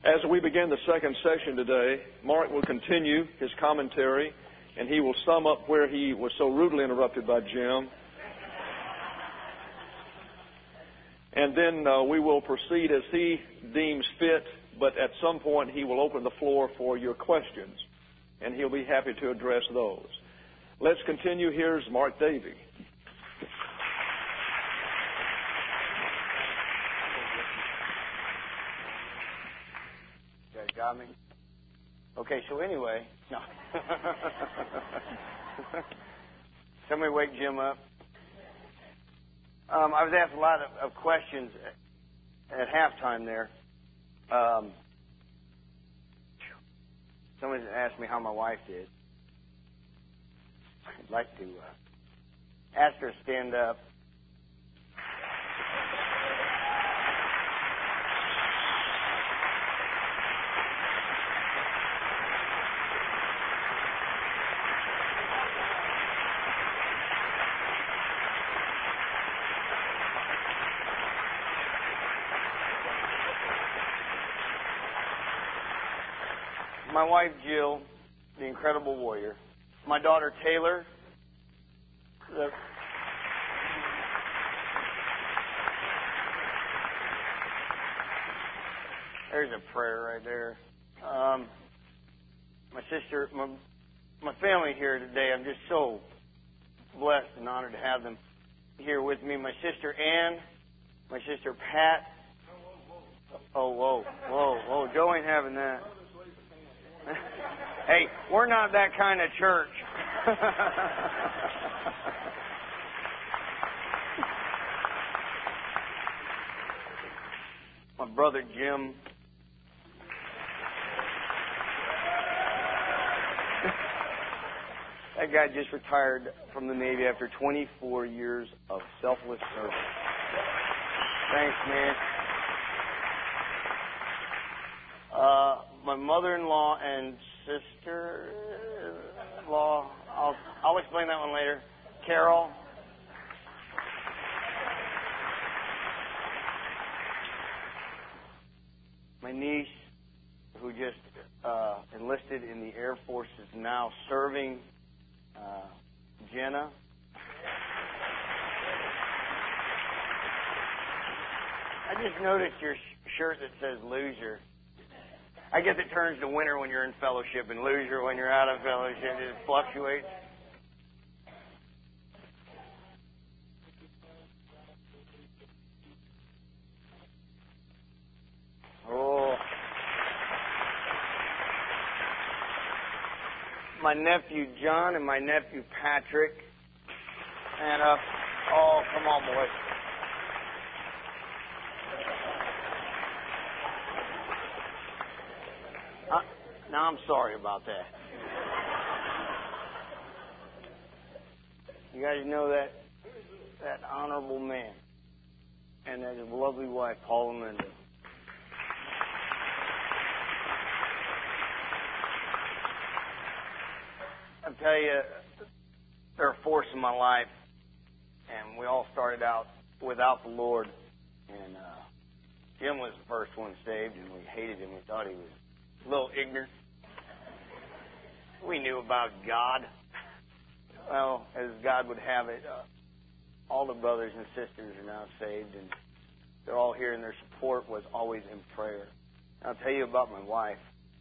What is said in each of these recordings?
As we begin the second session today, Mark will continue his commentary, and he will sum up where he was so rudely interrupted by Jim. And then we will proceed as he deems fit, but at some point he will open the floor for your questions, and he'll be happy to address those. Let's continue. Here's Mark Davey. You guys got me? Okay, so anyway, no. Somebody wake Jim up. I was asked a lot of questions at halftime there. Somebody asked me how my wife did. I'd like to ask her to stand up. My wife, Jill, the incredible warrior. My daughter, Taylor. There's a prayer right there. My sister, my family here today, I'm just so blessed and honored to have them here with me. My sister, Ann. My sister, Pat. Whoa. Joe ain't having that. Hey, we're not that kind of church. My brother Jim. That guy just retired from the Navy after 24 years of selfless service. Thanks, man. My mother-in-law and sister-in-law, I'll explain that one later. Carol. My niece, who just enlisted in the Air Force, is now serving. Jenna. I just noticed your shirt that says loser. I guess it turns to winter when you're in fellowship and loser when you're out of fellowship. It fluctuates. Oh. My nephew John and my nephew Patrick. And oh, come on, boys. Now, I'm sorry about that. You guys know that honorable man and that his lovely wife, Paula Linda. I'll tell you, they're a force in my life, and we all started out without the Lord. And Jim was the first one saved, and we hated him. We thought he was a little ignorant. We knew about God. Well, as God would have it, all the brothers and sisters are now saved, and they're all here, and their support was always in prayer. And I'll tell you about my wife.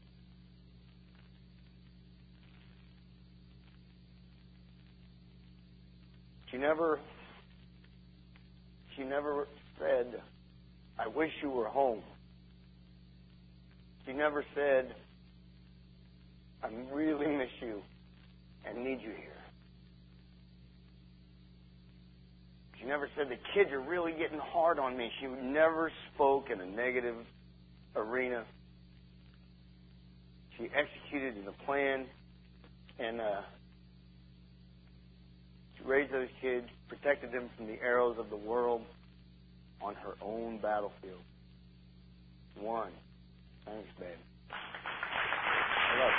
She never said, "I wish you were home." She never said, "I really miss you and need you here." She never said, "The kids are really getting hard on me." She never spoke in a negative arena. She executed the plan, and she raised those kids, protected them from the arrows of the world on her own battlefield. One. Thanks, babe. I love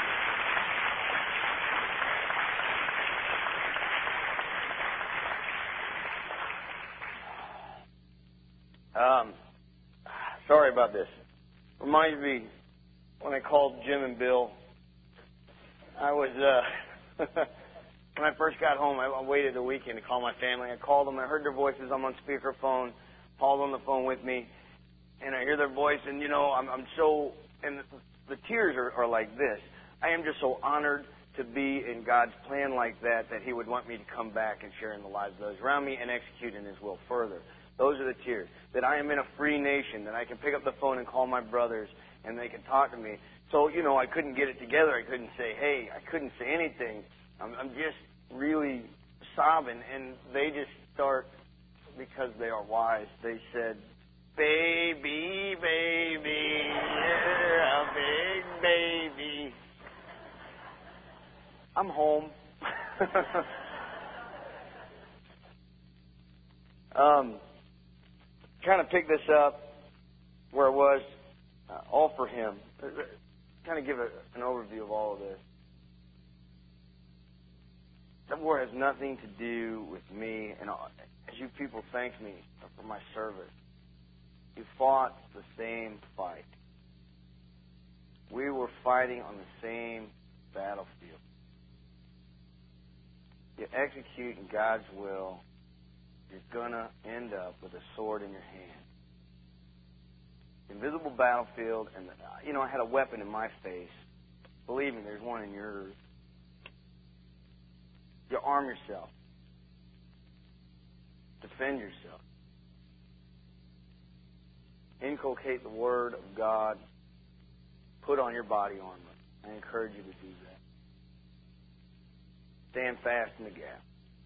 you. Sorry about this. Reminds me when I called Jim and Bill, I was, when I first got home, I waited a weekend to call my family. I called them. I heard their voices. I'm on speakerphone. Paul's on the phone with me. And I hear their voice, and, you know, I'm so, and the tears are like this. I am just so honored to be in God's plan like that He would want me to come back and share in the lives of those around me and execute in His will further. Those are the tears. That I am in a free nation, that I can pick up the phone and call my brothers, and they can talk to me. So, you know, I couldn't get it together. I couldn't say, hey, I couldn't say anything. I'm just really sobbing, and they just start, because they are wise, they said, baby, baby, you're a big baby. I'm home. Kind of pick this up where it was, all for Him. Kind of give an overview of all of this. That war has nothing to do with me, and as you people thank me for my service, you fought the same fight. We were fighting on the same battlefield. You execute in God's will, you're going to end up with a sword in your hand. Invisible battlefield, and, you know, I had a weapon in my face. Believe me, there's one in yours. You arm yourself. Defend yourself. Inculcate the Word of God. Put on your body armor. I encourage you to do that. Stand fast in the gap.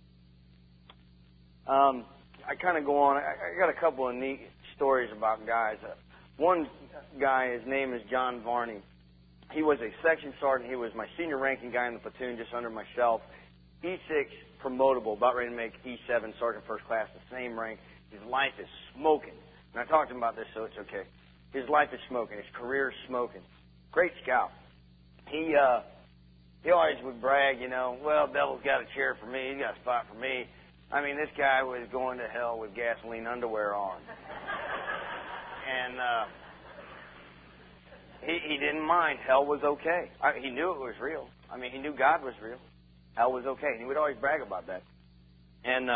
I kind of go on. I got a couple of neat stories about guys. One guy, his name is John Varney. He was a section sergeant. He was my senior ranking guy in the platoon, just under myself. E6 promotable, about ready to make E7 sergeant first class, the same rank. His life is smoking. And I talked to him about this, so it's okay. His life is smoking. His career is smoking. Great scout. He always would brag, you know, well, Devil's got a chair for me. He's got a spot for me. I mean, this guy was going to hell with gasoline underwear on. And he didn't mind. Hell was okay. He knew it was real. I mean, he knew God was real. Hell was okay. And he would always brag about that. And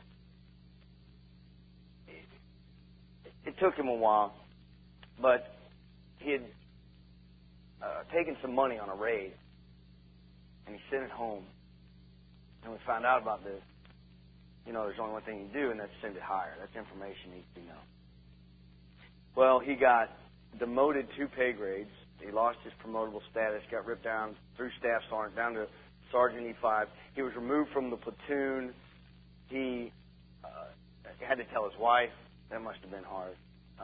it took him a while, but he had taken some money on a raid, and he sent it home. And we found out about this. You know, there's only one thing you do, and that's send it higher. That's information needs to be known. Well, he got demoted 2 pay grades. He lost his promotable status, got ripped down through staff sergeant down to Sergeant E5. He was removed from the platoon. He had to tell his wife. That must have been hard.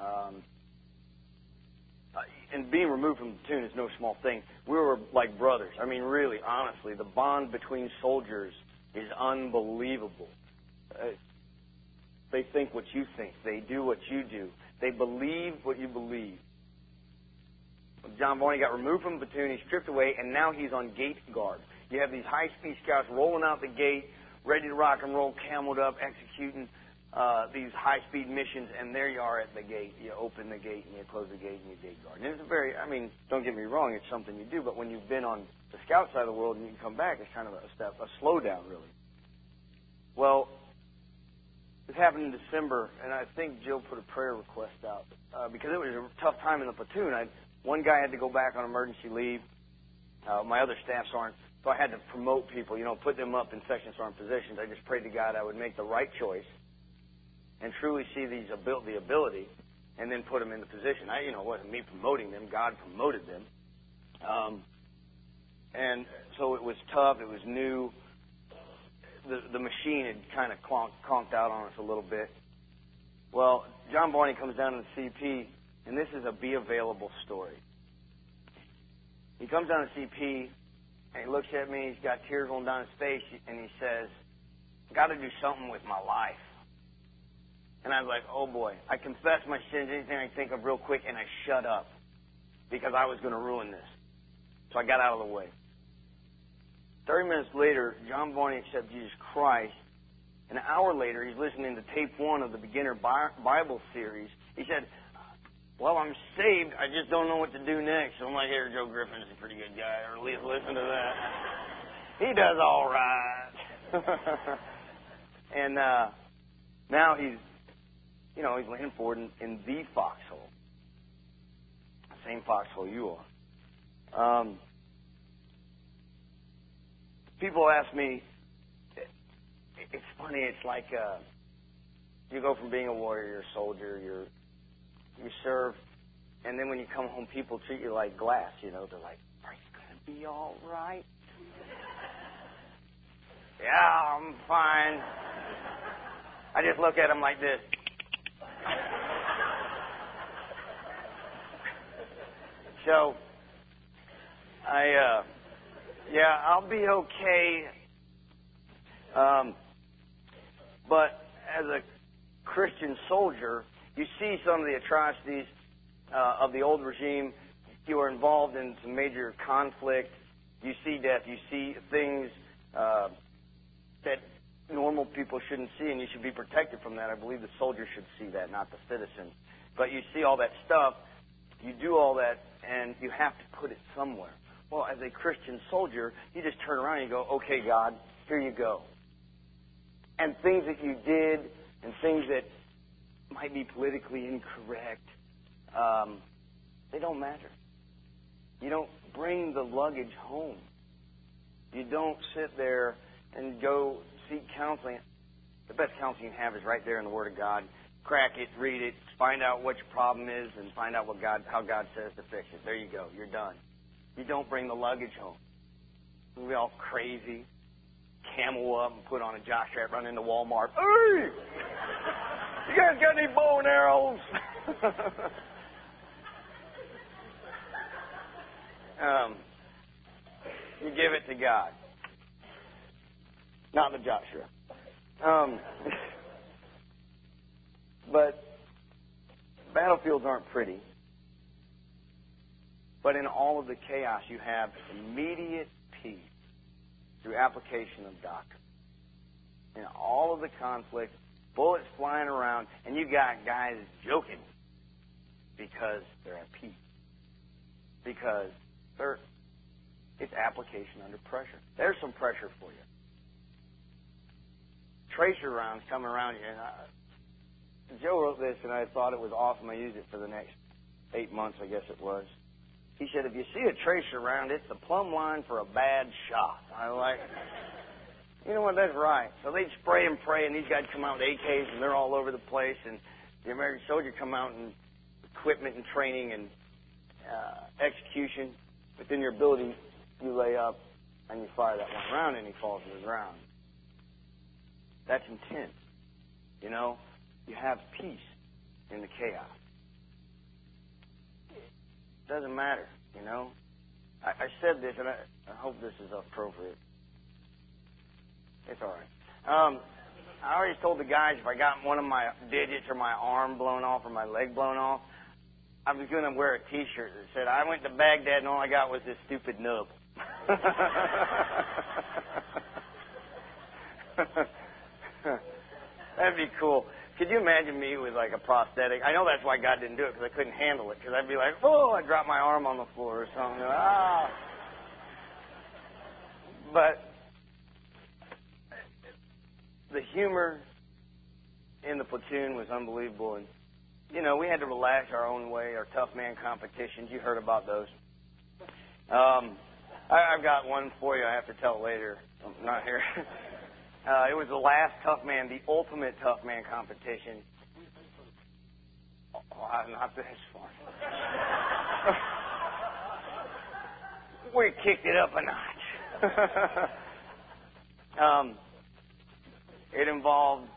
And being removed from the platoon is no small thing. We were like brothers. I mean, really, honestly, the bond between soldiers is unbelievable. They think what you think. They do what you do. They believe what you believe. John Varney got removed from the platoon. He's stripped away, and now he's on gate guard. You have these high-speed scouts rolling out the gate, ready to rock and roll, cameled up, executing these high-speed missions, and there you are at the gate. You open the gate, and you close the gate, and you gate guard. And it's don't get me wrong, it's something you do, but when you've been on the scout side of the world and you can come back, it's kind of a slowdown, really. Well, this happened in December, and I think Jill put a prayer request out because it was a tough time in the platoon. One guy had to go back on emergency leave. My other staff sergeant, so I had to promote people, put them up in section sergeant positions. I just prayed to God I would make the right choice and truly see the ability, and then put them in the position. It wasn't me promoting them; God promoted them. And so it was tough. It was new. The machine had kind of conked out on us a little bit. Well, John Varney comes down to the CP, and this is a be available story. He comes down to CP, and he looks at me. He's got tears rolling down his face, and he says, "Got to do something with my life." And I was like, "Oh boy!" I confessed my sins, anything I can think of, real quick, and I shut up because I was going to ruin this. So I got out of the way. 30 minutes later, John Varney accepted Jesus Christ. An hour later, he's listening to tape 1 of the Beginner Bible series. He said, well, I'm saved. I just don't know what to do next. So I'm like, here, Joe Griffin is a pretty good guy. Or at least listen to that. He does all right. And now he's landing forward in the foxhole. Same foxhole you are. People ask me, it's funny, it's like you go from being a warrior, you're a soldier, you serve, and then when you come home, people treat you like glass, They're like, are you going to be all right? Yeah, I'm fine. I just look at them like this. So, I'll be okay. But as a Christian soldier, you see some of the atrocities of the old regime. You are involved in some major conflict. You see death. You see things that normal people shouldn't see, and you should be protected from that. I believe the soldier should see that, not the citizen. But you see all that stuff. You do all that, and you have to put it somewhere. Well, as a Christian soldier, you just turn around and you go, okay, God, here you go. And things that you did and things that might be politically incorrect, they don't matter. You don't bring the luggage home. You don't sit there and go seek counseling. The best counseling you can have is right there in the Word of God. Crack it, read it, find out what your problem is, and find out how God says to fix it. There you go. You're done. You don't bring the luggage home. We'll be all crazy, camel up and put on a jock strap, run into Walmart. Hey! You guys got any bow and arrows? You give it to God. Not the jock strap. But battlefields aren't pretty. But in all of the chaos, you have immediate peace through application of doctrine. In all of the conflict, bullets flying around, and you got guys joking because they're at peace. Because it's application under pressure. There's some pressure for you. Tracer rounds coming around you. And Joe wrote this, and I thought it was awesome. I used it for the next 8 months, I guess it was. He said, if you see a tracer round, it's the plumb line for a bad shot. I like, you know what, that's right. So they'd spray and pray, and these guys come out with AKs, and they're all over the place, and the American soldier come out in equipment and training and execution. Within your ability, you lay up, and you fire that one round, and he falls to the ground. That's intense. You know, you have peace in the chaos. It doesn't matter, you know. I said this, and I hope this is appropriate. It's all right. I always told the guys if I got one of my digits or my arm blown off or my leg blown off, I was going to wear a T-shirt that said, I went to Baghdad and all I got was this stupid nub. That'd be cool. Could you imagine me with like a prosthetic? I know that's why God didn't do it, because I couldn't handle it. Because I'd be like, oh, I'd drop my arm on the floor or something. Ah. But the humor in the platoon was unbelievable. And, you know, we had to relax our own way, our tough man competitions. You heard about those. I've got one for you. I have to tell later. I'm not here. It was the last tough man, the ultimate tough man competition. Oh, not this one. We kicked it up a notch. It involved.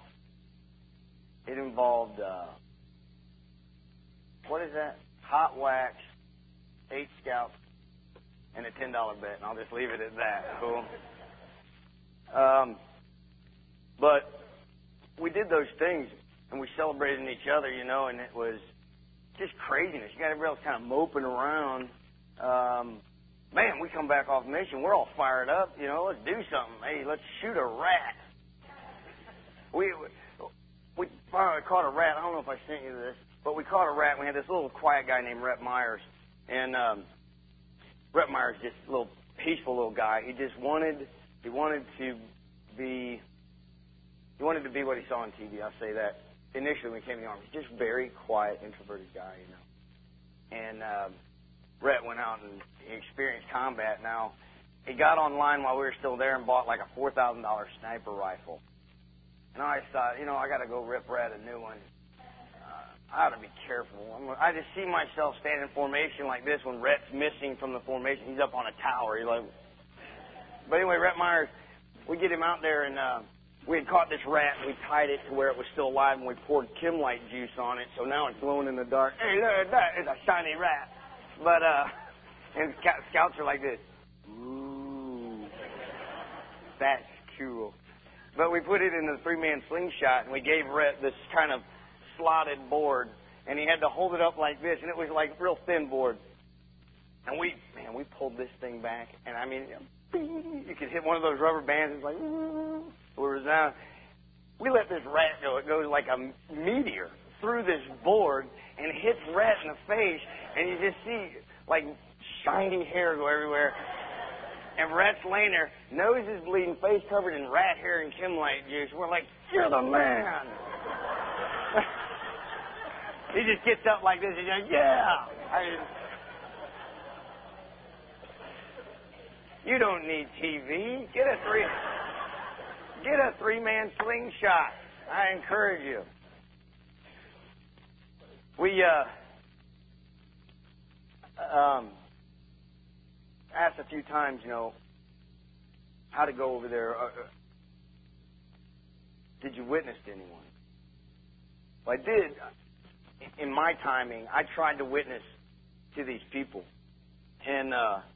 What is that? Hot wax, 8 scalps, and a $10 bet. And I'll just leave it at that. Cool. But we did those things, and we celebrated each other, you know, and it was just craziness. You got everybody else kind of moping around. Man, we come back off mission. We're all fired up. You know, let's do something. Hey, let's shoot a rat. We finally caught a rat. I don't know if I sent you this. But we caught a rat. We had this little quiet guy named Rhett Myers. And Rhett Myers is just a little peaceful little guy. He wanted to be what he saw on TV. I'll say that. Initially when he came in the Army, he's just very quiet, introverted guy, you know. And Rhett went out and he experienced combat. Now, he got online while we were still there and bought like a $4,000 sniper rifle. And I thought, I got to go rip Rhett a new one. I ought to be careful. I just see myself standing in formation like this when Rhett's missing from the formation. He's up on a tower. But anyway, Rhett Myers, we get him out there and we had caught this rat and we tied it to where it was still alive and we poured Kimlite juice on it. So now it's glowing in the dark. Hey, look, that is a shiny rat. But, and scouts are like this. Ooh, that's cool. But we put it in the 3-man slingshot and we gave Rhett this kind of slotted board, and he had to hold it up like this, and it was like real thin board. And we pulled this thing back, and I mean, you could hit one of those rubber bands, it's like, it was down. We let this rat go. It goes like a meteor through this board and hits Rhett in the face, and you just see like shiny hair go everywhere. And Rhett's laying there, nose is bleeding, face covered in rat hair and Kimlite juice. We're like, you're the man. He just gets up like this. He's like, yeah. You don't need TV. Get a 3-man slingshot. I encourage you. We asked a few times, how to go over there. Did you witness to anyone? Well, I did. In my timing, I tried to witness to these people, and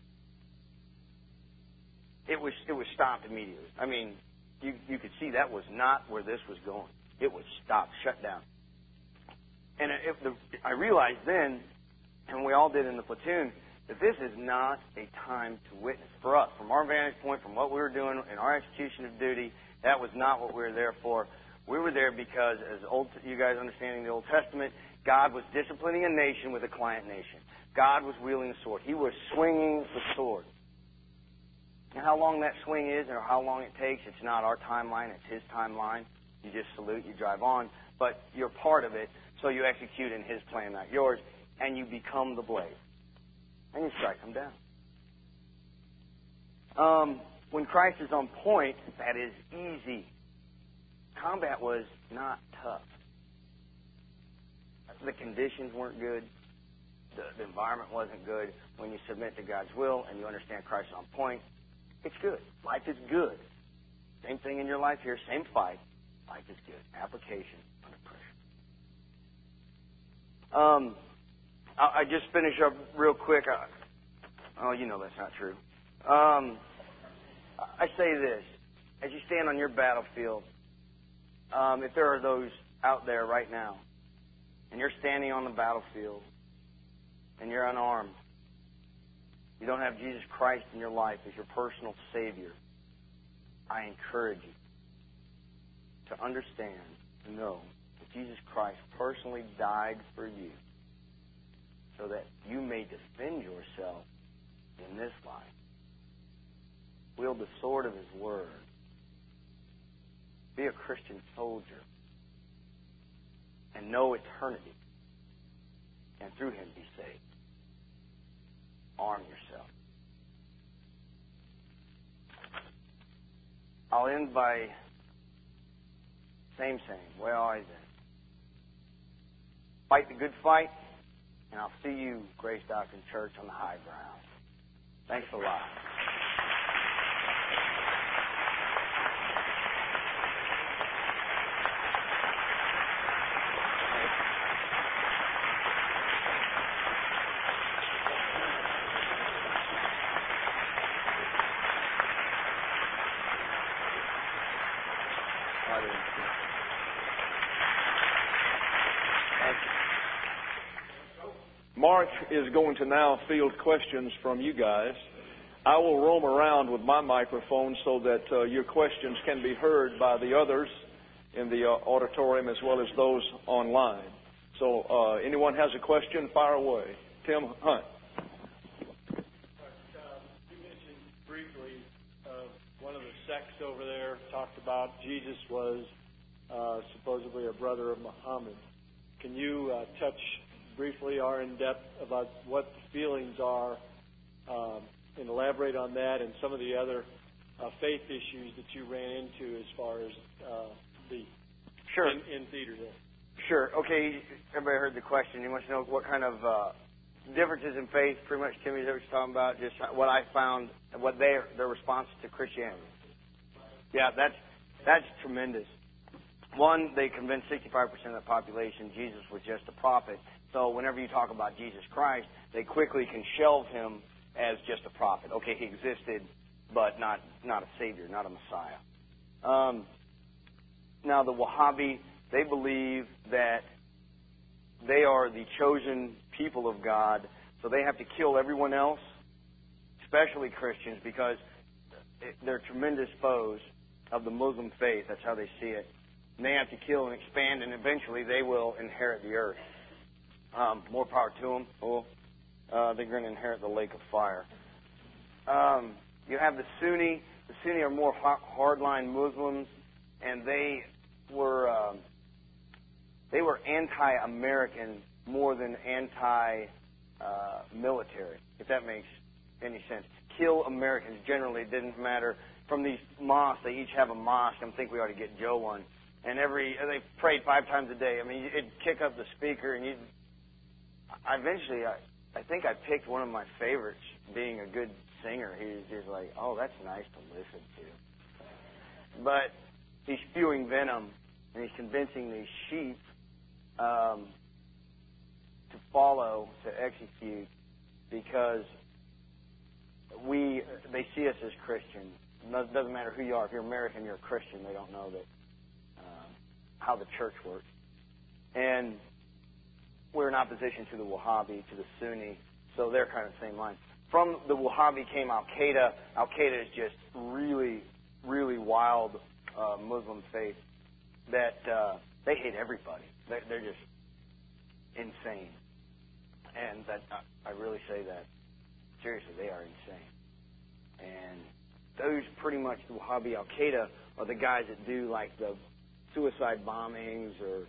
it was stopped immediately. I mean, you could see that was not where this was going. It was stopped, shut down. And I realized then, and we all did in the platoon, that this is not a time to witness. For us, from our vantage point, from what we were doing in our execution of duty, that was not what we were there for. We were there because, as you guys understanding the Old Testament, God was disciplining a nation with a client nation. God was wielding the sword. He was swinging the sword. And how long that swing is or how long it takes, it's not our timeline, it's His timeline. You just salute, you drive on. But you're part of it, so you execute in His plan, not yours, and you become the blade. And you strike them down. When Christ is on point, that is easy. Combat was not tough. The conditions weren't good. The environment wasn't good. When you submit to God's will and you understand Christ is on point, it's good. Life is good. Same thing in your life here. Same fight. Life is good. Application under pressure. I just finish up real quick. That's not true. I say this. As you stand on your battlefield, if there are those out there right now, and you're standing on the battlefield, and you're unarmed, you don't have Jesus Christ in your life as your personal Savior, I encourage you to understand, to know that Jesus Christ personally died for you so that you may defend yourself in this life. Wield the sword of His Word. Be a Christian soldier. And know eternity. And through Him be saved. Arm yourself. I'll end by same saying, way I always end. Fight the good fight, and I'll see you, Grace Doctrine Church, on the high ground. Thanks a lot. Mark is going to now field questions from you guys. I will roam around with my microphone so that your questions can be heard by the others in the auditorium as well as those online. So anyone has a question, fire away. Tim Hunt. You mentioned briefly one of the sects over there talked about Jesus was supposedly a brother of Muhammad. Can you touch briefly or in depth about what the feelings are and elaborate on that and some of the other faith issues that you ran into as far as the Sure. in theater there? Sure. Okay. Everybody heard the question. You want to know what kind of differences in faith, pretty much, Timmy, is that what you're talking about? Just what I found, what their response to Christianity. Yeah, that's tremendous. One, they convinced 65% of the population Jesus was just a prophet. So whenever you talk about Jesus Christ, they quickly can shelve him as just a prophet. Okay, he existed, but not a savior, not a Messiah. Now the Wahhabi, they believe that they are the chosen people of God, so they have to kill everyone else, especially Christians, because they're tremendous foes of the Muslim faith. That's how they see it. And they have to kill and expand, and eventually they will inherit the earth. More power to them. Oh, they're going to inherit the lake of fire. You have the Sunni. The Sunni are more hardline Muslims, and they were anti-American more than anti-military, if that makes any sense. Kill Americans generally. It didn't matter. From these mosques, they each have a mosque. I think we ought to get Joe one. And they prayed 5 times a day. I mean, it'd kick up the speaker, and I think I picked one of my favorites, being a good singer. He was just like, oh, that's nice to listen to. But he's spewing venom, and he's convincing these sheep to follow, to execute, because they see us as Christians. It doesn't matter who you are. If you're American, you're a Christian. They don't know that how the church works. And we're in opposition to the Wahhabi, to the Sunni, so they're kind of the same line. From the Wahhabi came Al-Qaeda. Al-Qaeda is just really, really wild Muslim faith that they hate everybody. They're just insane. And I really say that seriously, they are insane. And those pretty much, the Wahhabi Al-Qaeda, are the guys that do like the suicide bombings or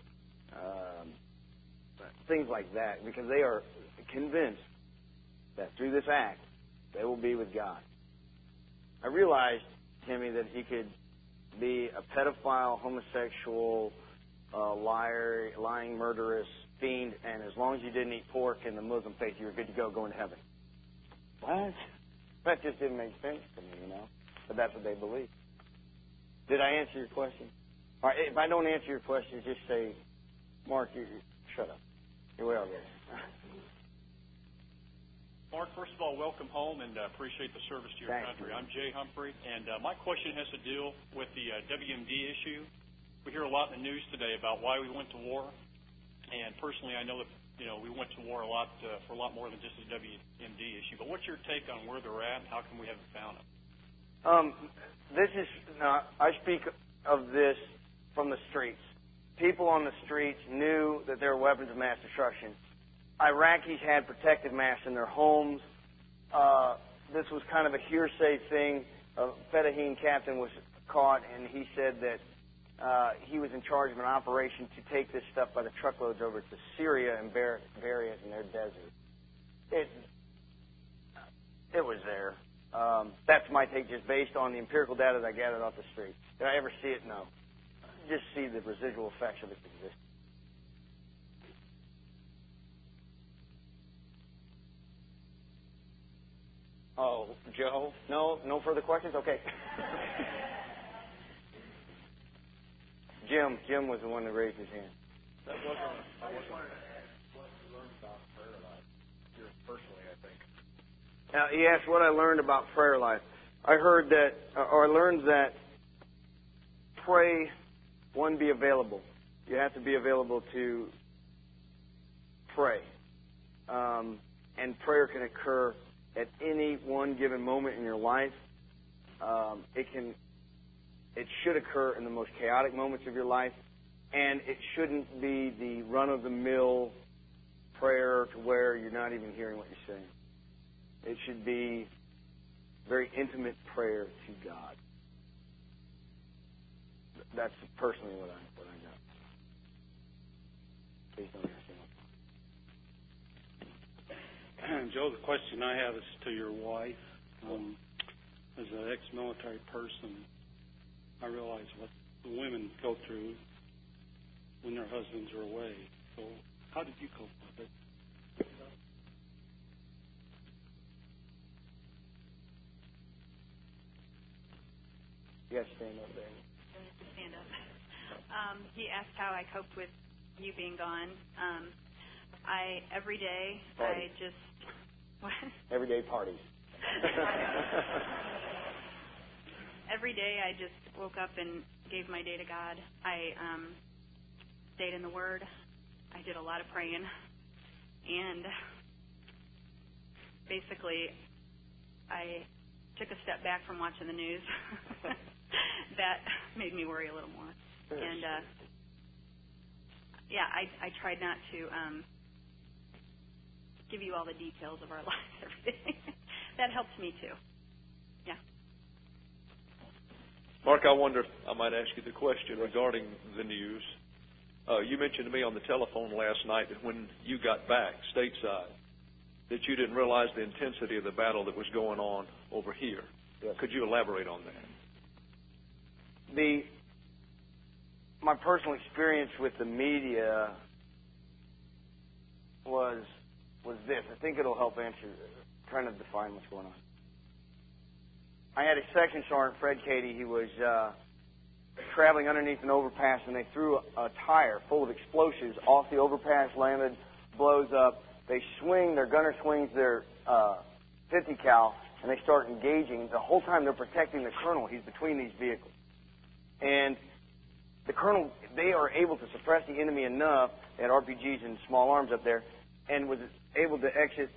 things like that, because they are convinced that through this act, they will be with God. I realized, Timmy, that he could be a pedophile, homosexual, liar, lying, murderous, fiend, and as long as you didn't eat pork in the Muslim faith, you were good to go going to heaven. What? That just didn't make sense to me, But that's what they believe. Did I answer your question? All right, if I don't answer your question, just say, Mark, shut up. Here we are. Mark, first of all, welcome home and appreciate the service to your country. I'm Jay Humphrey, and my question has to deal with the WMD issue. We hear a lot in the news today about why we went to war, and personally, I know that we went to war for a lot more than just the WMD issue. But what's your take on where they're at? And how come we haven't found them? I speak of this from the streets. People on the streets knew that there were weapons of mass destruction. Iraqis had protective masks in their homes. This was kind of a hearsay thing. A Fedayeen captain was caught, and he said that he was in charge of an operation to take this stuff by the truckloads over to Syria and bury it in their desert. It was there. That's my take, just based on the empirical data that I gathered off the street. Did I ever see it? No. Just see the residual effects of its existence. Oh, Joe? No further questions? Okay. Jim was the one that raised his hand. I was wondering what you learned about prayer life, personally, I think. Now, he asked what I learned about prayer life. I learned that pray, be available. You have to be available to pray. And prayer can occur at any one given moment in your life. It should occur in the most chaotic moments of your life. And it shouldn't be the run-of-the-mill prayer to where you're not even hearing what you're saying. It should be very intimate prayer to God. That's personally what I got. Please don't understand. Joe, the question I have is to your wife. As an ex-military person, I realize what the women go through when their husbands are away. So how did you cope with it? Yes, stand up there. Stand up. He asked how I coped with you being gone. Every day, Party. I just... What? Everyday parties. Every day, I just woke up and gave my day to God. I stayed in the Word. I did a lot of praying. And basically, I took a step back from watching the news. That made me worry a little more. And, I tried not to give you all the details of our lives every day. That helps me, too. Yeah. Mark, I wonder if I might ask you the question regarding the news. You mentioned to me on the telephone last night that when you got back stateside, that you didn't realize the intensity of the battle that was going on over here. Yes. Could you elaborate on that? My personal experience with the media was this. I think it'll help answer, trying to define what's going on. I had a section sergeant, Fred Cady. He was traveling underneath an overpass, and they threw a tire full of explosives off the overpass, landed, blows up. They swing, their gunner swings their 50 cal, and they start engaging. The whole time they're protecting the colonel. He's between these vehicles. And the colonel, they are able to suppress the enemy enough, they had RPGs and small arms up there, and was able to exit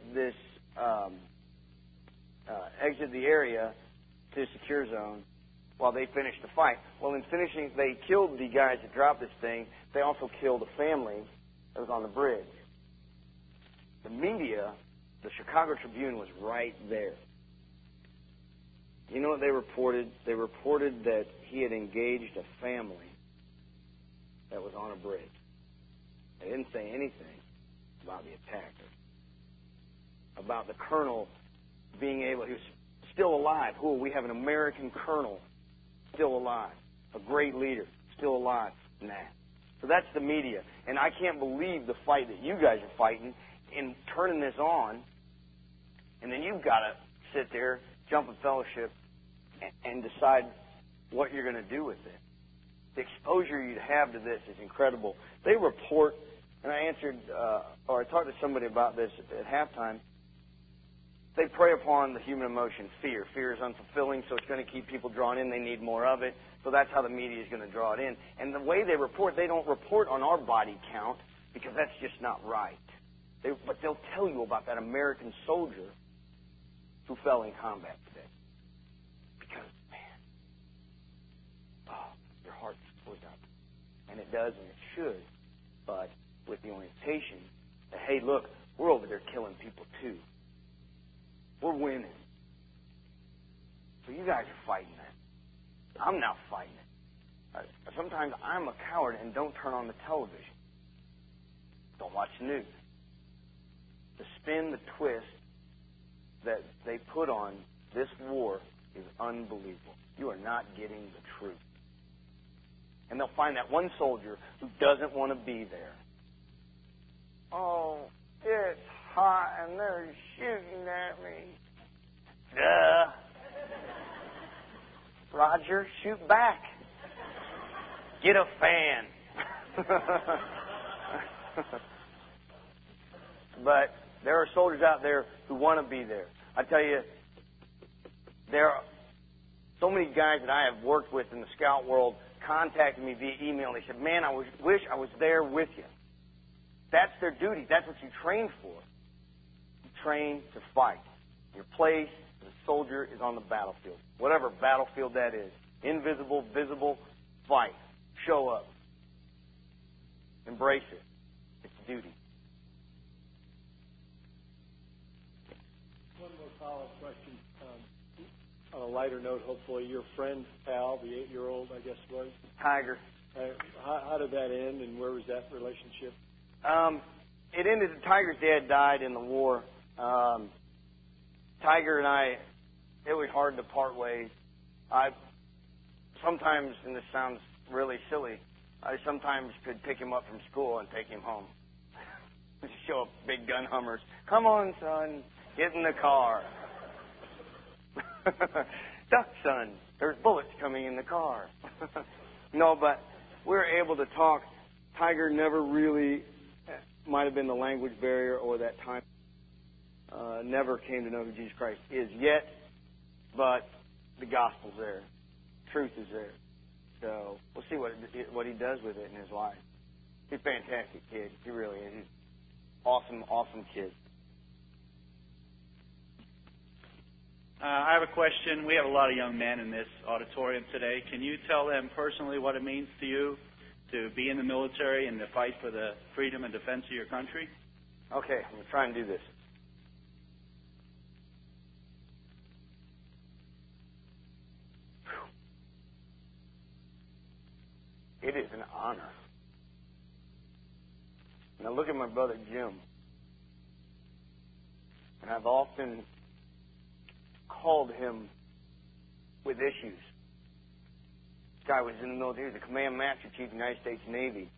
the area to a secure zone while they finished the fight. Well, in finishing, they killed the guys that dropped this thing. They also killed a family that was on the bridge. The media, the Chicago Tribune, was right there. You know what they reported? They reported that he had engaged a family that was on a bridge. They didn't say anything about the attacker, about the colonel being able, he was still alive. We have an American colonel still alive, a great leader, still alive. Nah. So that's the media. And I can't believe the fight that you guys are fighting in turning this on, and then you've got to sit there, jump in fellowship, and decide what you're going to do with it. The exposure you have to this is incredible. They report, and I talked to somebody about this at halftime. They prey upon the human emotion, fear. Fear is unfulfilling, so it's going to keep people drawn in. They need more of it. So that's how the media is going to draw it in. And the way they report, they don't report on our body count because that's just not right. But they'll tell you about that American soldier who fell in combat today. Because, man, your heart goes up. And it does, and it should. But with the orientation that, hey, look, we're over there killing people too. We're winning. So you guys are fighting that. I'm not fighting it. Sometimes I'm a coward and don't turn on the television. Don't watch the news. The spin, the twist that they put on this war is unbelievable. You are not getting the truth. And they'll find that one soldier who doesn't want to be there. Oh, it's hot and they're shooting at me. Duh. Roger, shoot back. Get a fan. But there are soldiers out there who want to be there. I tell you, there are so many guys that I have worked with in the scout world contacted me via email. They said, man, I wish I was there with you. That's their duty. That's what you train for. You train to fight. Your place as a soldier is on the battlefield. Whatever battlefield that is. Invisible, visible, fight. Show up. Embrace it. It's duty. One more follow-up question. On a lighter note, hopefully, your friend, Al, the 8-year-old, I guess was? Tiger. How did that end, and where was that relationship? It ended, Tiger's dad died in the war. Tiger and I, it was hard to part ways. Sometimes, and this sounds really silly, I sometimes could pick him up from school and take him home. Show up big gun Hummers. Come on, son, get in the car. Duck, son, there's bullets coming in the car. No, but we were able to talk. Tiger never really, might have been the language barrier or that time, never came to know who Jesus Christ is yet, but the gospel's there. Truth is there. So we'll see what he does with it in his life. He's a fantastic kid. He really is. He's awesome, awesome kid. I have a question. We have a lot of young men in this auditorium today. Can you tell them personally what it means to you to be in the military and to fight for the freedom and defense of your country? Okay, I'm going to try and do this. It is an honor. And I look at my brother Jim, and I've often called him with issues. This guy was in the military. He was the Command Master Chief of the United States Navy.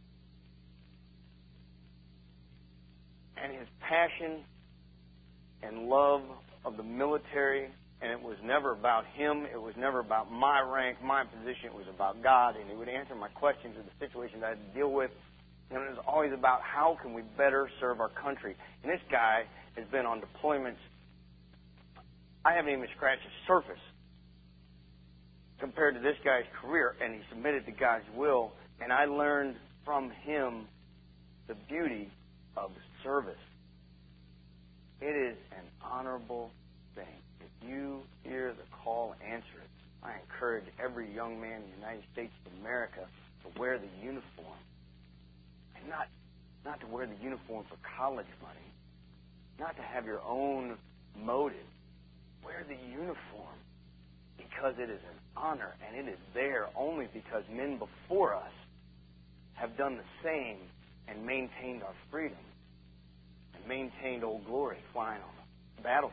And his passion and love of the military, and it was never about him. It was never about my rank, my position. It was about God, and he would answer my questions of the situations I had to deal with. And it was always about how can we better serve our country. And this guy has been on deployments. I haven't even scratched the surface compared to this guy's career, and he submitted to God's will. And I learned from him the beauty of service. It is an honorable thing. If you hear the call, answer it. I encourage every young man in the United States of America to wear the uniform. And not to wear the uniform for college money. Not to have your own motive. Wear the uniform because it is an honor, and it is there only because men before us have done the same and maintained our freedom and maintained Old Glory flying on the battlefield.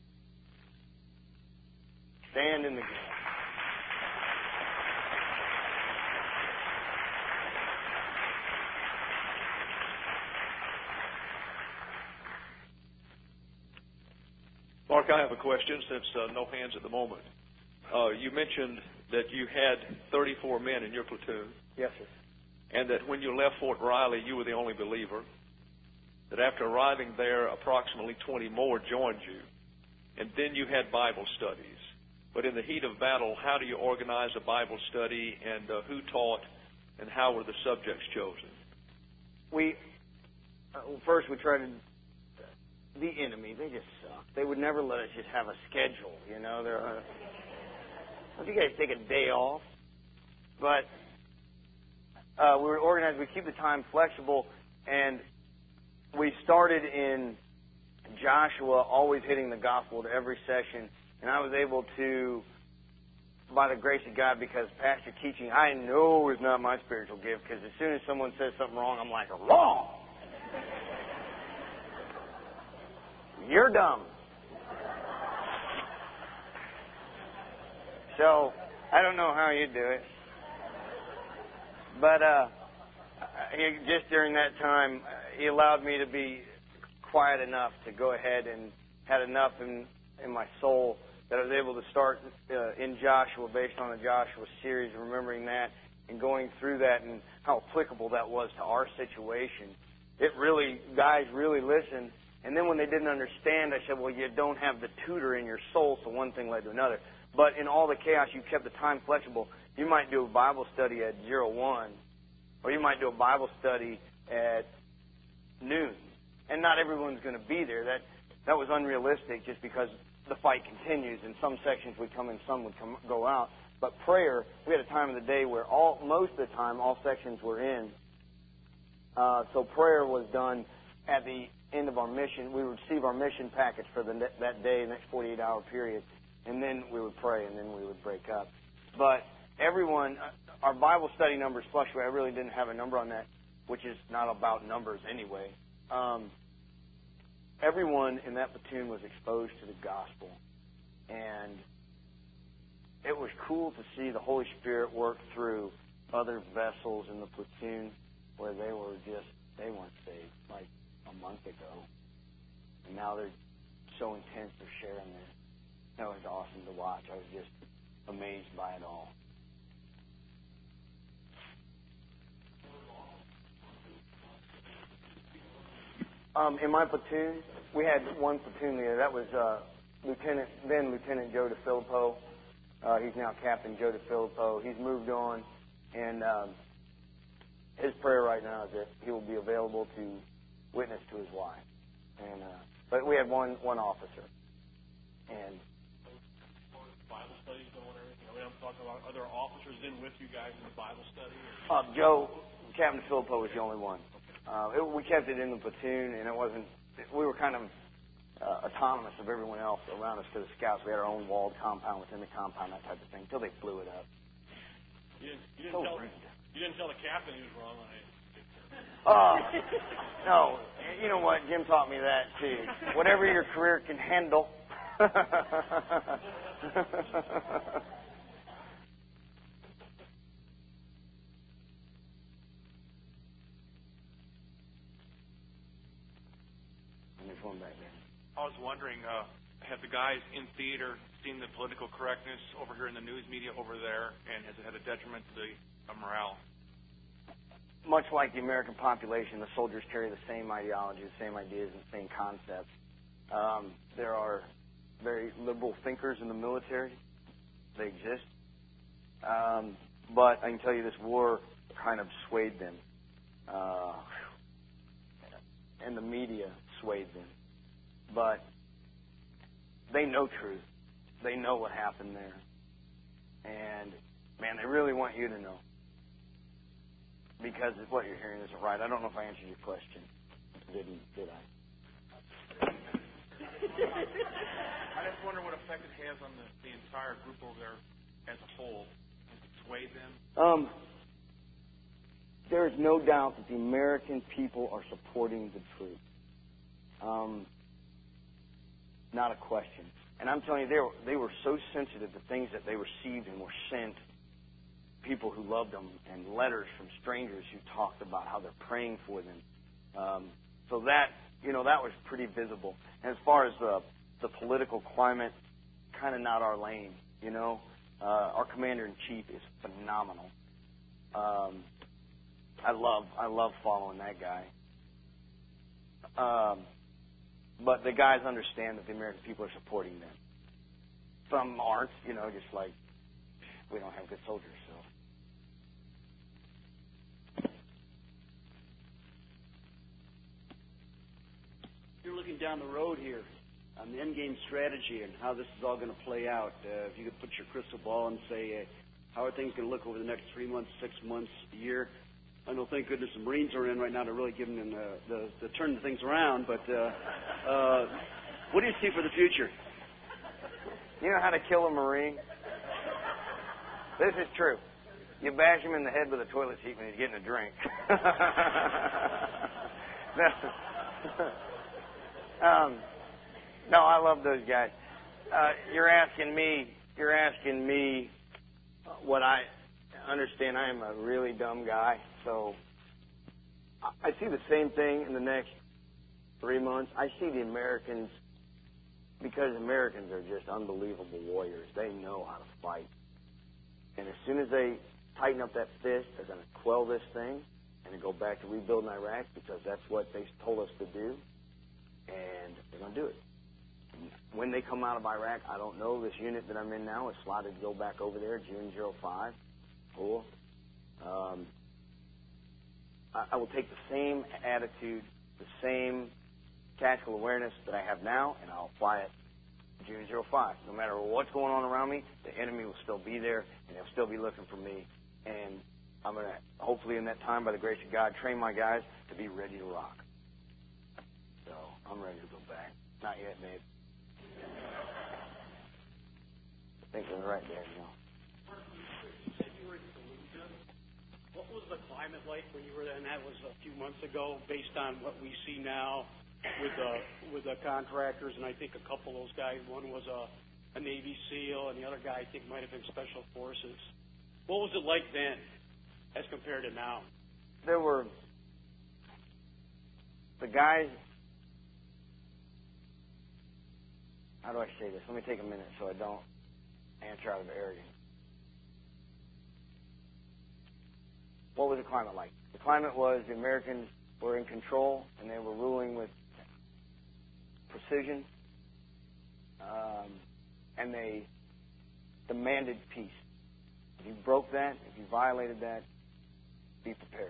Stand in the gap. Mark, I have a question since no hands at the moment. You mentioned that you had 34 men in your platoon. Yes, sir. And that when you left Fort Riley, you were the only believer. That after arriving there, approximately 20 more joined you. And then you had Bible studies. But in the heat of battle, how do you organize a Bible study, and who taught, and how were the subjects chosen? First we tried to... The enemy, they just suck. They would never let us just have a schedule, you know. You guys take a day off. But we were organized. We keep the time flexible. And we started in Joshua, always hitting the gospel to every session. And I was able to, by the grace of God, because pastor teaching, I know is not my spiritual gift, because as soon as someone says something wrong, I'm like, wrong! You're dumb. So, I don't know how you do it. But just during that time, he allowed me to be quiet enough to go ahead and had enough in my soul that I was able to start in Joshua based on the Joshua series, remembering that and going through that and how applicable that was to our situation. Guys really listened. And then when they didn't understand, I said, well, you don't have the tutor in your soul, so one thing led to another. But in all the chaos, you kept the time flexible. You might do a Bible study at 01, or you might do a Bible study at noon. And not everyone's going to be there. That was unrealistic just because the fight continues, and some sections would come in, some would go out. But prayer, we had a time of the day where most of the time all sections were in. So prayer was done at the end of our mission. We would receive our mission package for that day, the next 48-hour period, and then we would pray, and then we would break up. But everyone, our Bible study numbers fluctuate. I really didn't have a number on that, which is not about numbers anyway. Everyone in that platoon was exposed to the gospel, and it was cool to see the Holy Spirit work through other vessels in the platoon where they weren't saved like a month ago, and now they're so intense they're sharing this. That was awesome to watch. I was just amazed by it all. In my platoon, we had one platoon leader. That was Lieutenant Joe DeFilippo. He's now Captain Joe DeFilippo. He's moved on, and his prayer right now is that he will be available to witness to his wife. And but we had one officer. And Bible studies going or anything? I'm talking about other officers in with you guys in the Bible study? Captain DeFilippo was the only one. We kept it in the platoon, and it wasn't. We were kind of autonomous of everyone else around us to the scouts. We had our own walled compound within the compound, that type of thing, until they blew it up. You didn't tell the captain he was wrong on it. No. You know what? Jim taught me that too. Whatever your career can handle. There's one back there. I was wondering, have the guys in theater seen the political correctness over here in the news media over there, and has it had a detriment to the morale? Much like the American population, the soldiers carry the same ideology, the same ideas, and the same concepts. There are very liberal thinkers in the military. They exist. But I can tell you this war kind of swayed them. And the media swayed them. But they know truth. They know what happened there. And, man, they really want you to know. Because what you're hearing isn't right. I don't know if I answered your question. Did I? I just wonder what effect it has on the entire group over there as a whole. Has it swayed them? There is no doubt that the American people are supporting the truth. Not a question. And I'm telling you, they were so sensitive to things that they received and were sent. People who loved them, and letters from strangers who talked about how they're praying for them. So that was pretty visible. And as far as the political climate, kind of not our lane. Our commander-in-chief is phenomenal. I love following that guy. But the guys understand that the American people are supporting them. Some aren't, just like we don't have good soldiers, so. You're looking down the road here on the endgame strategy and how this is all going to play out. If you could put your crystal ball and say, how are things going to look over the next 3 months, 6 months, a year? I know, thank goodness, the Marines are in right now to really give them the turn the things around. But what do you see for the future? You know how to kill a Marine? This is true. You bash him in the head with a toilet seat when he's getting a drink. No, I love those guys. You're asking me what I understand. I am a really dumb guy, so I see the same thing in the next 3 months. I see the Americans, because Americans are just unbelievable warriors. They know how to fight. And as soon as they tighten up that fist, they're going to quell this thing and go back to rebuilding Iraq, because that's what they told us to do. And they're going to do it. When they come out of Iraq, I don't know. This unit that I'm in now is slotted to go back over there, June 05. Cool. I will take the same attitude, the same tactical awareness that I have now, and I'll apply it June 05. No matter what's going on around me, the enemy will still be there, and they'll still be looking for me. And I'm going to, hopefully in that time, by the grace of God, train my guys to be ready to rock. So I'm ready to go back. Not yet, babe. I think we're right there, you know. You said you were in Fallujah. What was the climate like when you were there? And that was a few months ago, based on what we see now with the contractors. And I think a couple of those guys, one was a Navy SEAL, and the other guy I think might have been Special Forces. What was it like then, as compared to now? There were the guys. How do I say this? Let me take a minute so I don't answer out of arrogance. What was the climate like? The climate was the Americans were in control and they were ruling with precision, and they demanded peace. If you broke that, if you violated that, be prepared.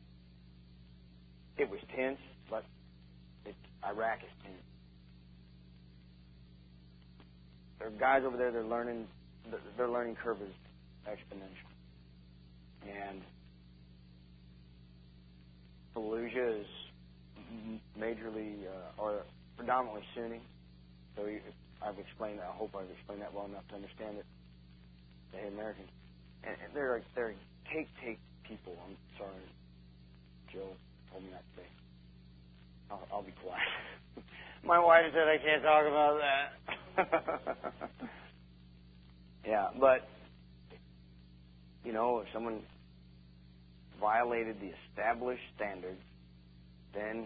It was tense, but Iraq is tense. There are guys over there. Their learning curve is exponential, and Fallujah is majorly or predominantly Sunni. So I've explained that. I hope I've explained that well enough to understand it. The Americans, and they're take people. I'm sorry, Jill told me not to say. I'll be quiet. My wife said I can't talk about that. Yeah, but you know, if someone violated the established standards, then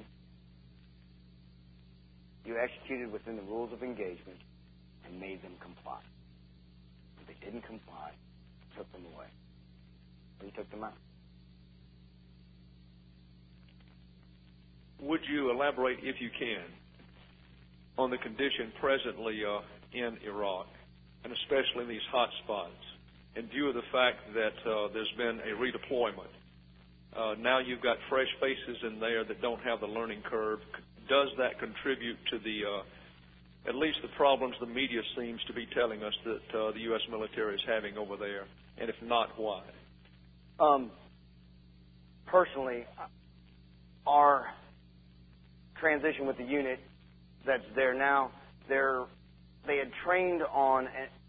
you executed within the rules of engagement and made them comply. If they didn't comply, took them away. You took them out. Would you elaborate, if you can, on the condition presently in Iraq, and especially in these hot spots, in view of the fact that there's been a redeployment? Now you've got fresh faces in there that don't have the learning curve. Does that contribute to at least the problems the media seems to be telling us that the U.S. military is having over there? And if not, why? Personally, our transition with the unit that's there now, they had trained on,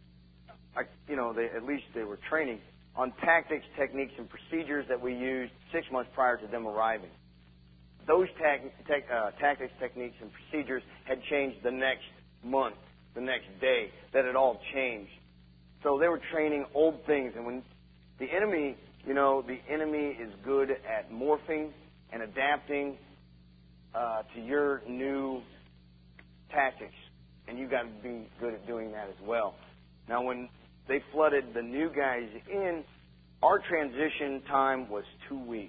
at least they were training on tactics, techniques, and procedures that we used 6 months prior to them arriving. Those tactics, techniques, and procedures had changed the next month, the next day. That had all changed. So they were training old things. And when the enemy, the enemy is good at morphing and adapting to your new tactics. And you've got to be good at doing that as well. Now, when they flooded the new guys in, our transition time was 2 weeks.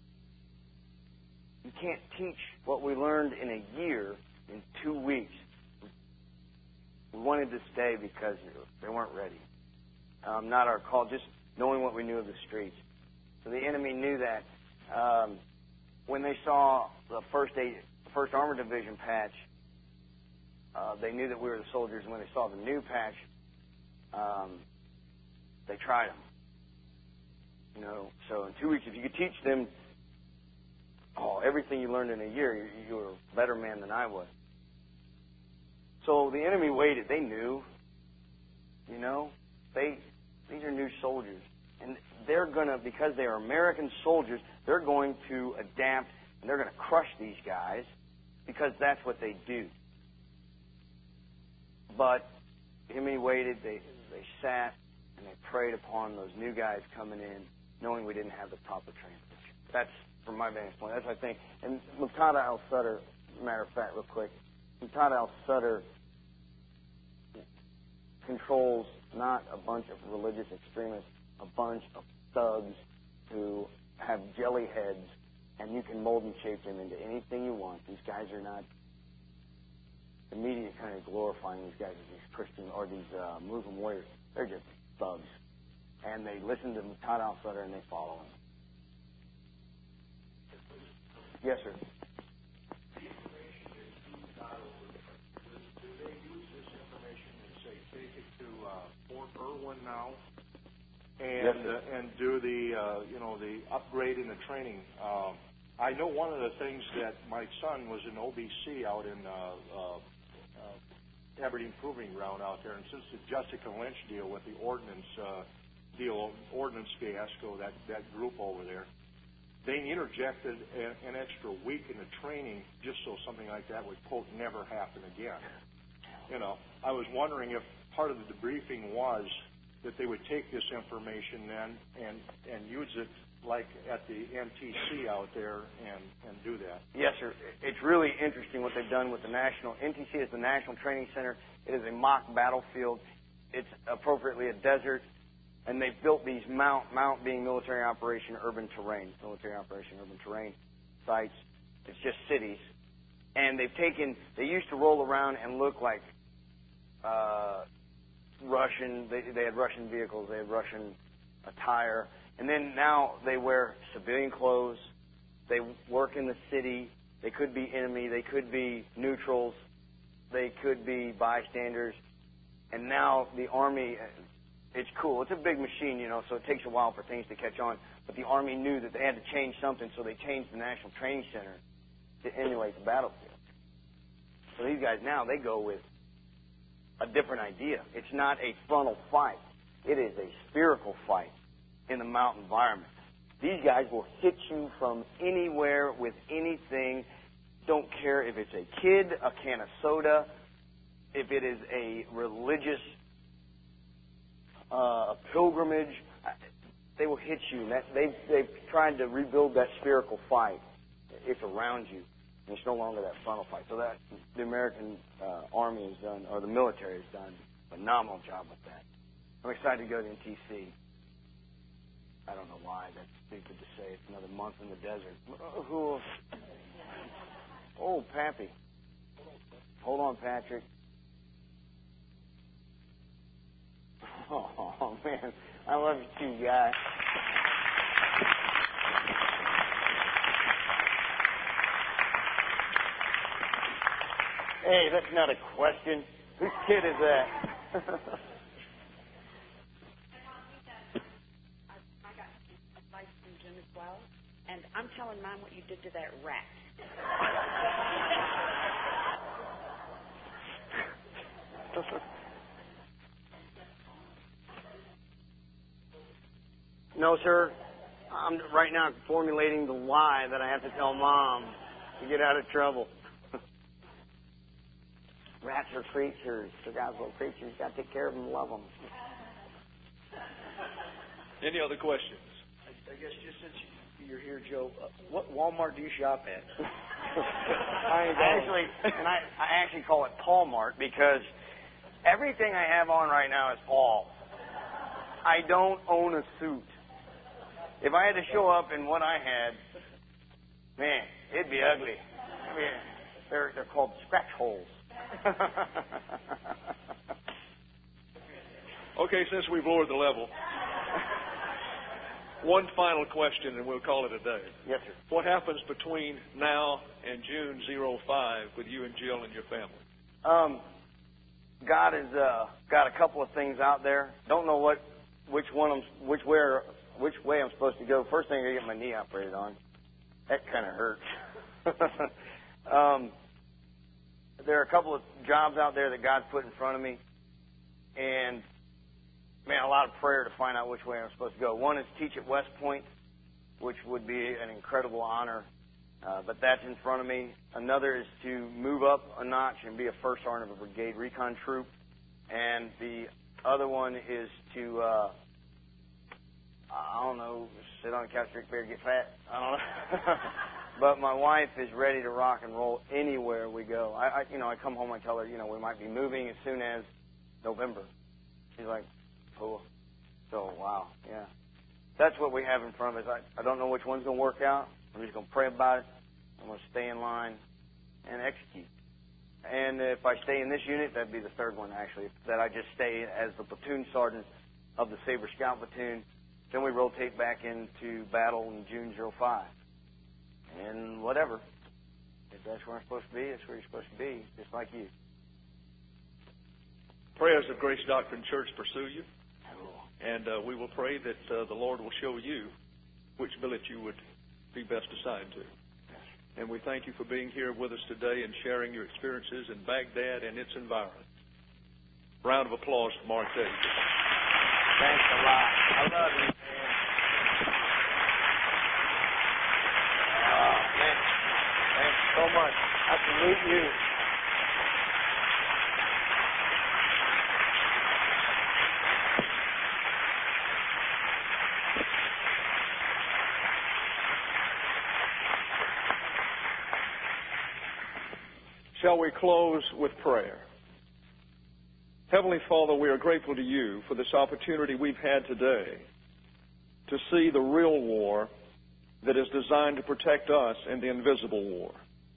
You can't teach what we learned in a year in 2 weeks. We wanted to stay because they weren't ready. Not our call, just knowing what we knew of the streets. So the enemy knew that. When they saw the First Armored Division patch, they knew that we were the soldiers. And when they saw the new patch, they tried them. So in 2 weeks, if you could teach them everything you learned in a year, you were a better man than I was. So the enemy waited. They knew. These are new soldiers. And they're going to, because they are American soldiers, they're going to adapt and they're going to crush these guys because that's what they do. But the enemy waited. They sat and they preyed upon those new guys coming in, knowing we didn't have the proper transition. That's, from my vantage point, that's what I think. And Muqtada al-Sadr, matter of fact, real quick, Muqtada al-Sadr controls not a bunch of religious extremists, a bunch of thugs who have jelly heads, and you can mold and shape them into anything you want. These guys are not. The media kind of glorifying these guys as these Christian or these Muslim warriors. They're just thugs, and they listen to Muqtada al-Sadr and they follow him. Yes, sir. Do they use this information and say, take it to Fort Irwin now and do the the upgrade in the training. I know one of the things that my son was in OBC out in Aberdeen Proving Ground out there, and since the Jessica Lynch deal with the ordnance ordnance fiasco, that group over there, they interjected an extra week in the training just so something like that would, quote, never happen again. I was wondering if part of the debriefing was that they would take this information then and use it like at the NTC out there and do that. Yes, sir. It's really interesting what they've done with the National. NTC is the National Training Center. It is a mock battlefield. It's appropriately a desert. And they've built these mount being military operation urban terrain sites. It's just cities. And they used to roll around and look like Russian, they had Russian vehicles, they had Russian attire. And then now they wear civilian clothes. They work in the city. They could be enemy. They could be neutrals. They could be bystanders. And now the Army, it's cool. It's a big machine, so it takes a while for things to catch on. But the Army knew that they had to change something, so they changed the National Training Center to emulate the battlefield. So these guys now, they go with a different idea. It's not a frontal fight. It is a spherical fight in the mountain environment. These guys will hit you from anywhere with anything. Don't care if it's a kid, a can of soda, if it is a religious pilgrimage. They will hit you. They've tried to rebuild that spherical fight. It's around you. And it's no longer that frontal fight. So that the American Army has done, or the military has done, a phenomenal job with that. I'm excited to go to NTC. I don't know why. That's stupid to say. It's another month in the desert. Oh, Pappy. Hold on, Patrick. Oh, man. I love you too, guy. Hey, that's not a question. Whose kid is that? And I'm telling Mom what you did to that rat. No, sir. I'm right now formulating the lie that I have to tell Mom to get out of trouble. Rats are creatures. They're God's little creatures. You got to take care of them and love them. Any other questions? I guess just since you're here, Joe, what Walmart do you shop at? I actually call it Paul Mart because everything I have on right now is Paul. I don't own a suit. If I had to show up in what I had, man, it'd be ugly. I mean, they're called scratch holes. Okay, since we've lowered the level, one final question and we'll call it a day. Yes, sir. What happens between now and June 05 with you and Jill and your family? God has got a couple of things out there. Don't know which way I'm supposed to go. First thing, I get my knee operated on. That kind of hurts. There are a couple of jobs out there that God's put in front of me, and man, a lot of prayer to find out which way I'm supposed to go. One is teach at West Point, which would be an incredible honor, but that's in front of me. Another is to move up a notch and be a first sergeant of a brigade recon troop, and the other one is to I don't know, sit on a couch, drink beer, get fat. I don't know. But my wife is ready to rock and roll anywhere we go. I come home and tell her, we might be moving as soon as November. She's like, cool. So, wow, yeah. That's what we have in front of us. I don't know which one's going to work out. I'm just going to pray about it. I'm going to stay in line and execute. And if I stay in this unit, that'd be the third one, actually, that I just stay as the platoon sergeant of the Sabre Scout Platoon. Then we rotate back into battle in June 05. And whatever. If that's where I'm supposed to be, that's where you're supposed to be, just like you. Prayers of Grace Doctrine Church pursue you. And we will pray that the Lord will show you which billet you would be best assigned to. And we thank you for being here with us today and sharing your experiences in Baghdad and its environment. Round of applause for Mark Davis. Thanks a lot. I love you, man. Thanks so much. I salute you. Shall we close with prayer? Heavenly Father, we are grateful to you for this opportunity we've had today to see the real war that is designed to protect us in the invisible war.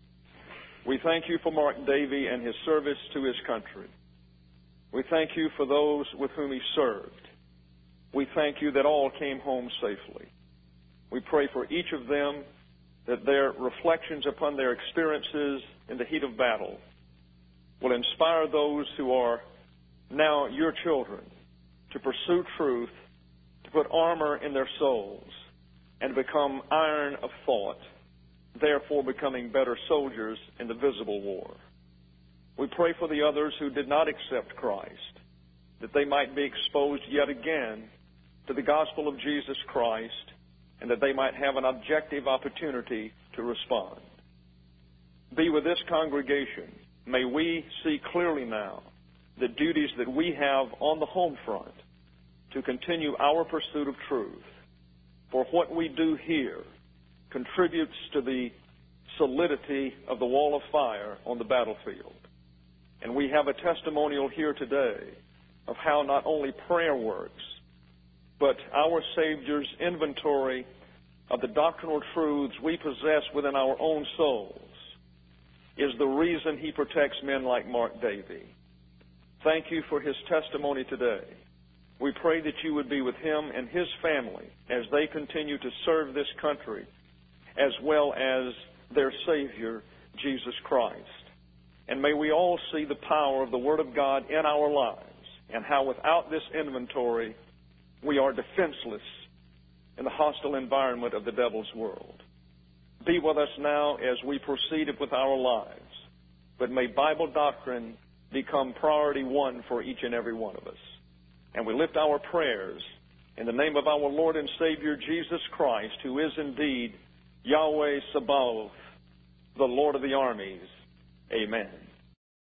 We thank you for Mark Davey and his service to his country. We thank you for those with whom he served. We thank you that all came home safely. We pray for each of them that their reflections upon their experiences in the heat of battle will inspire those who are now your children to pursue truth, to put armor in their souls, and become iron of thought, therefore becoming better soldiers in the visible war. We pray for the others who did not accept Christ, that they might be exposed yet again to the gospel of Jesus Christ, and that they might have an objective opportunity to respond. Be with this congregation. May we see clearly now the duties that we have on the home front to continue our pursuit of truth. For what we do here contributes to the solidity of the wall of fire on the battlefield. And we have a testimonial here today of how not only prayer works, but our Savior's inventory of the doctrinal truths we possess within our own souls is the reason he protects men like Mark Davey. Thank you for his testimony today. We pray that you would be with him and his family as they continue to serve this country, as well as their Savior, Jesus Christ. And may we all see the power of the Word of God in our lives, and how without this inventory we are defenseless in the hostile environment of the devil's world. Be with us now as we proceed with our lives, but may Bible doctrine become priority one for each and every one of us. And we lift our prayers in the name of our Lord and Savior Jesus Christ, who is indeed Yahweh Sabaoth, the Lord of the armies. Amen.